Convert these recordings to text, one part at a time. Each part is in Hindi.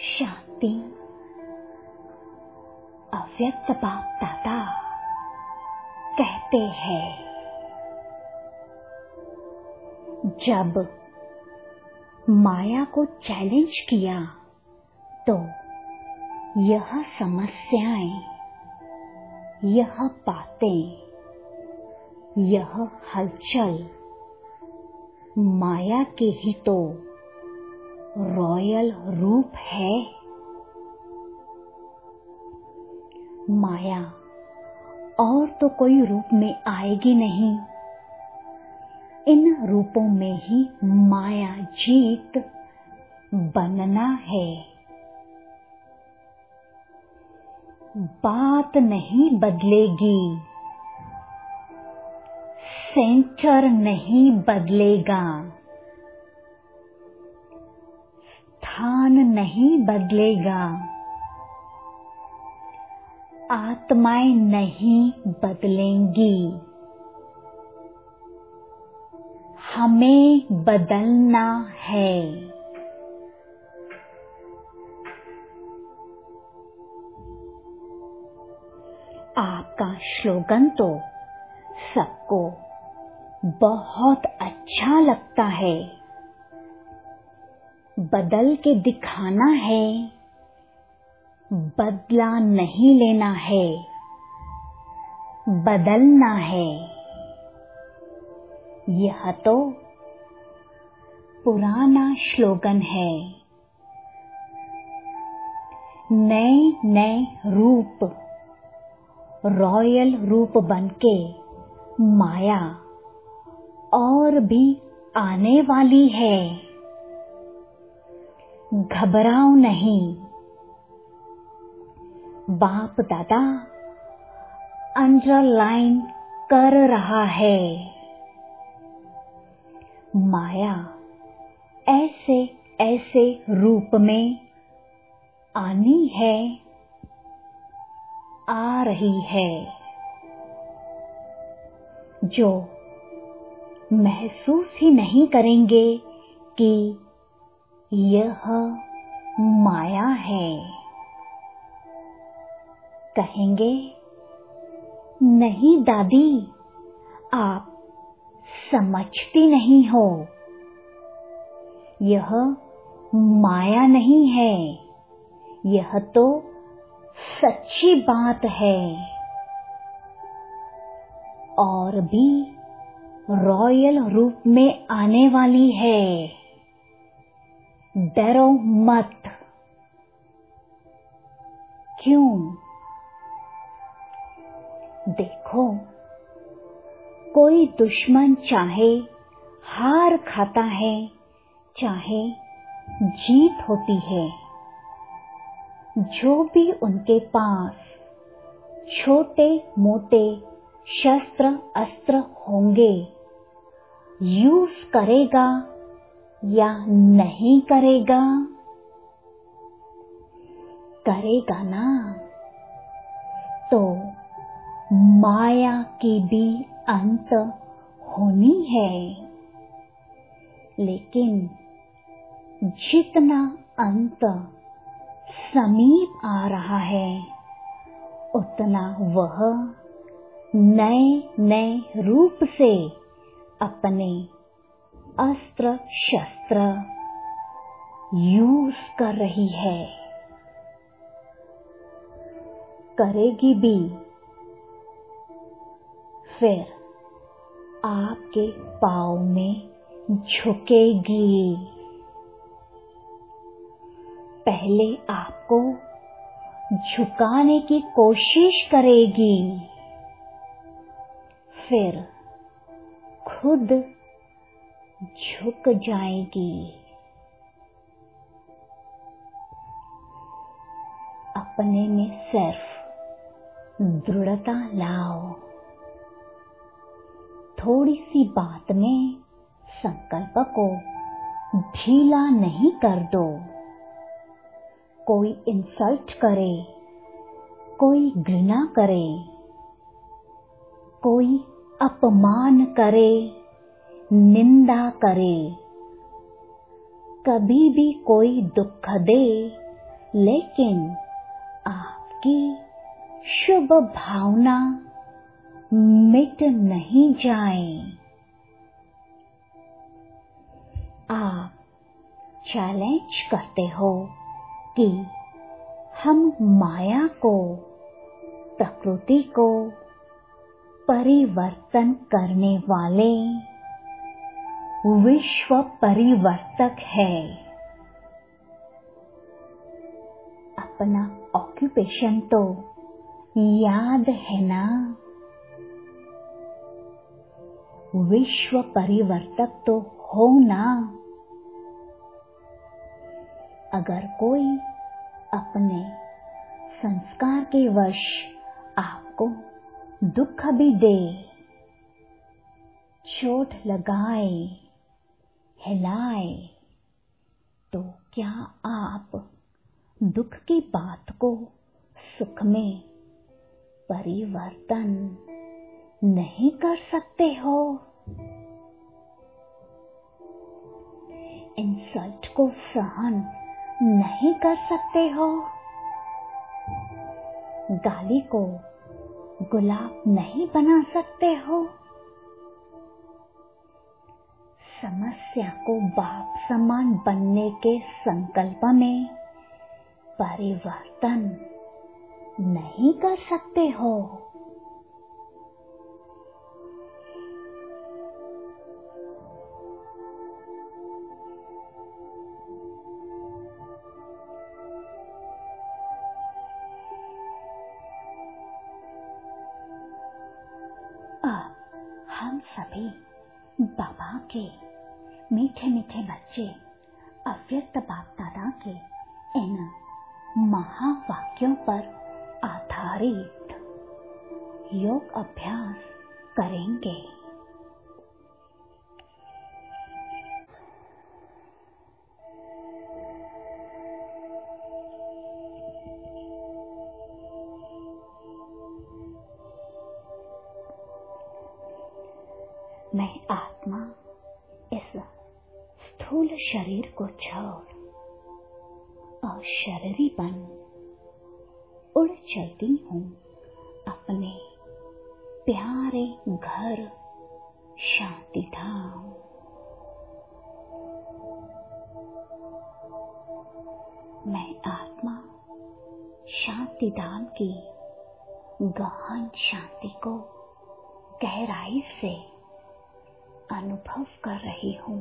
शांति। अव्यक्त बाप दादा कहते हैं, जब माया को चैलेंज किया तो यह समस्याएं, यह बातें, यह हलचल माया के ही तो रॉयल रूप है। माया और तो कोई रूप में आएगी नहीं। इन रूपों में ही माया जीत बनना है। बात नहीं बदलेगी, सेंटर नहीं बदलेगा, स्थान नहीं बदलेगा, आत्माएं नहीं बदलेंगी। हमें बदलना है। आपका स्लोगन तो सबको बहुत अच्छा लगता है। बदल के दिखाना है, बदला नहीं लेना है, बदलना है। यह तो पुराना स्लोगन है। नए नए रूप, रॉयल रूप बनके माया और भी आने वाली है। घबराओ नहीं। बाप दादा अंडरलाइन कर रहा है, माया ऐसे ऐसे रूप में आनी है, आ रही है, जो महसूस ही नहीं करेंगे कि यह माया है। कहेंगे, नहीं दादी, आप समझती नहीं हो। यह माया नहीं है, यह तो सच्ची बात है। और भी रॉयल रूप में आने वाली है। डरो मत। क्यों? देखो, कोई दुश्मन चाहे हार खाता है, चाहे जीत होती है, जो भी उनके पास छोटे मोटे शस्त्र अस्त्र होंगे, यूज करेगा या नहीं करेगा? करेगा ना। तो माया की भी अंत होनी है। लेकिन जितना अंत समीप आ रहा है, उतना वह नए नए रूप से अपने अस्त्र शस्त्र यूज कर रही है। करेगी भी। फिर आपके पाँव में झुकेगी। पहले आपको झुकाने की कोशिश करेगी, फिर खुद झुक जाएगी। अपने में सिर्फ दृढ़ता लाओ। थोड़ी सी बात में संकल्प को ढीला नहीं कर दो। कोई इंसल्ट करे, कोई घृणा करे, कोई अपमान करे, निंदा करे, कभी भी कोई दुख दे लेकिन आपकी शुभ भावना मिट नहीं जाए। आप चैलेंज करते हो कि हम माया को, प्रकृति को परिवर्तन करने वाले विश्व परिवर्तक है। अपना ऑक्यूपेशन तो याद है ना? विश्व परिवर्तक तो हो ना। अगर कोई अपने संस्कार के वश आपको दुख भी दे, चोट लगाए, हिलाए, तो क्या आप दुख की बात को सुख में परिवर्तन नहीं कर सकते हो? इंसल्ट को सहन नहीं कर सकते हो? गाली को गुलाब नहीं बना सकते हो? समस्या को बाप समान बनने के संकल्प में परिवर्तन नहीं कर सकते हो? अब हम सभी बाबा के मीठे मीठे बच्चे, अव्यक्त बाप दादा के इन महावाक्यों पर आधारित योग अभ्यास करेंगे। मैं आत्मा इस स्थूल शरीर को छोड़ अशरीरी बन उड़ चलती हूँ अपने प्यारे घर शांति धाम। मैं आत्मा शांति धाम की गहन शांति को गहराई से अनुभव कर रही हूँ।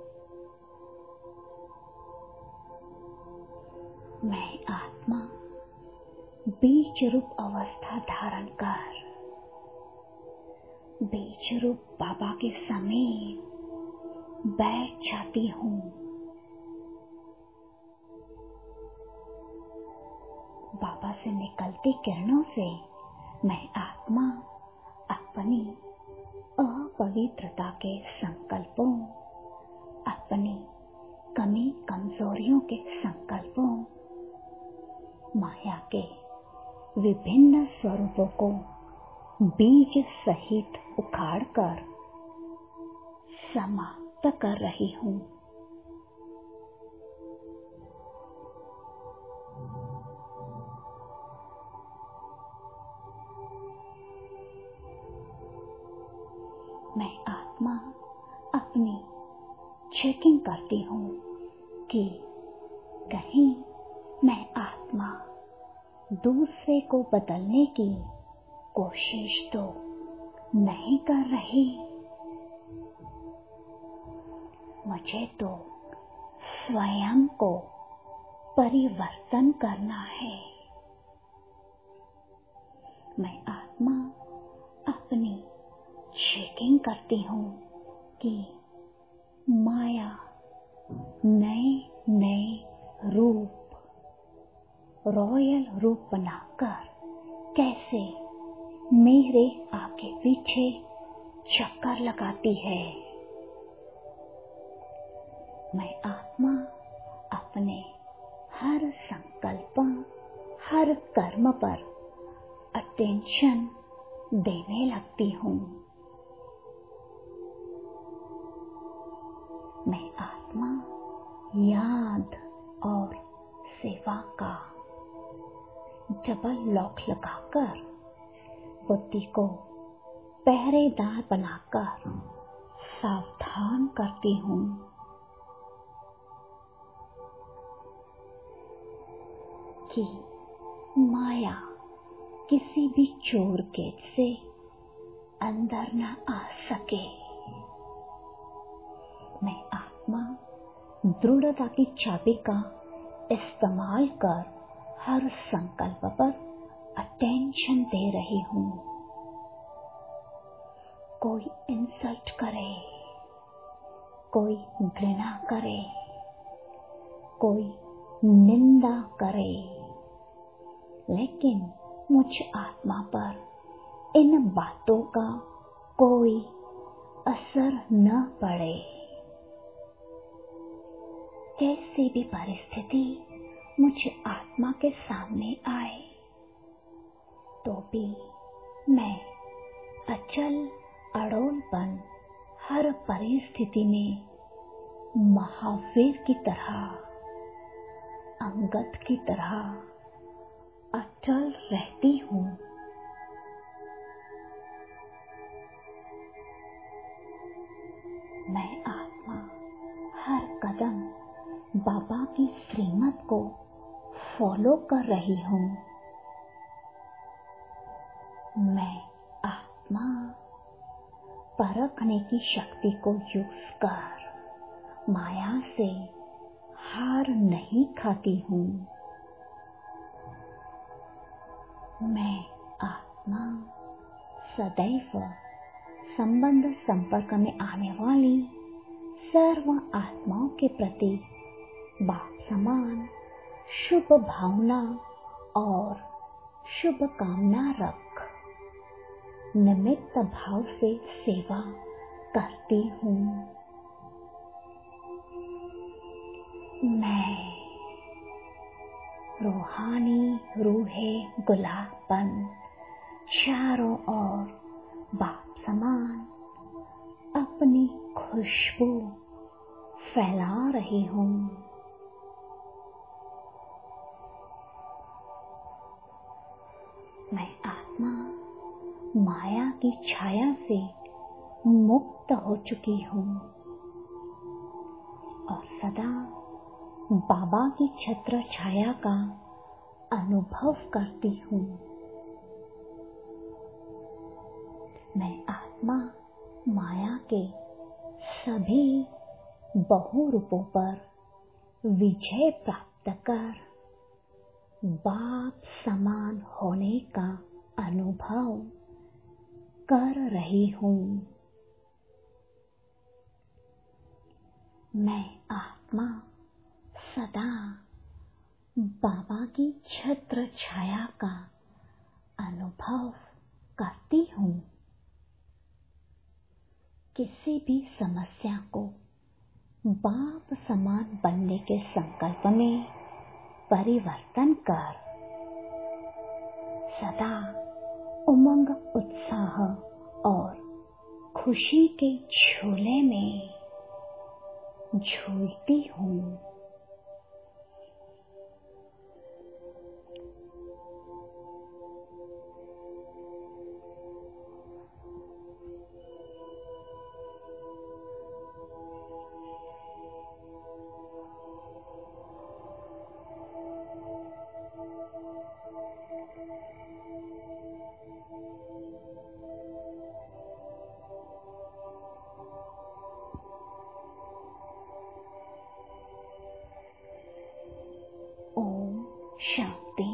मैं आत्मा बीज रूप अवस्था धारण कर बीज रूप बाबा के समीप बैठ जाती हूँ। बाबा से निकलती किरणों से मैं आत्मा अपनी अपवित्रता के संकल्पों, अपनी कमी कमजोरियों के संकल्पों, माया के विभिन्न स्वरूपों को बीज सहित उखाड़कर समाप्त कर रही हूँ। मैं आत्मा अपनी चेकिंग करती हूँ कि कहीं मैं आत्मा दूसरे को बदलने की कोशिश तो नहीं कर रही। मुझे तो स्वयं को परिवर्तन करना है। मैं आत्मा अपनी चेकिंग करती हूँ कि माया नए नए रूप, रॉयल रूप बनाकर कैसे मेरे आगे पीछे चक्कर लगाती है। मैं आत्मा अपने हर संकल्प, हर कर्म पर अटेंशन देने लगती हूँ। मैं आत्मा याद और सेवा का डबल लॉक लगाकर बुद्धि को पहरेदार बनाकर सावधान करती हूँ कि माया किसी भी चोर गेट से अंदर न आ सके। मैं आत्मा दृढ़ता की चाबी का इस्तेमाल कर हर संकल्प पर अटेंशन दे रही हूँ। कोई इंसल्ट करे, कोई घृणा करे, कोई निंदा करे, लेकिन मुझ आत्मा पर इन बातों का कोई असर न पड़े। कैसी भी परिस्थिति मुझ आत्मा के सामने आए तो भी मैं अचल अड़ोलपन हर परिस्थिति में महावीर की तरह, अंगद की तरह अचल रहती हूँ। मैं आत्मा हर कदम बाबा की श्रीमत को फॉलो कर रही हूँ। मैं आत्मा परखने की शक्ति को यूज कर माया से हार नहीं खाती हूँ। मैं आत्मा सदैव संबंध संपर्क में आने वाली सर्व आत्माओं के प्रति बाप समान शुभ भावना और शुभ कामना रख निमित्त भाव से सेवा करती हूँ। मैं रूहानी रूहे गुलाबन चारों ओर बाप समान अपनी खुशबू फैला रही हूँ। मैं आत्मा माया की छाया से मुक्त हो चुकी हूँ और सदा बाबा की छत्र छाया का अनुभव करती हूँ। मैं आत्मा माया के सभी बहुरूपों पर विजय प्राप्त कर बाप समान होने का अनुभव कर रही हूँ। मैं आत्मा सदा बाबा की छत्र छाया का अनुभव करती हूँ। किसी भी समस्या को बाप समान बनने के संकल्प में परिवर्तन कर सदा उमंग उत्साह और खुशी के झूले में झूलती हूँ। ओम शांति।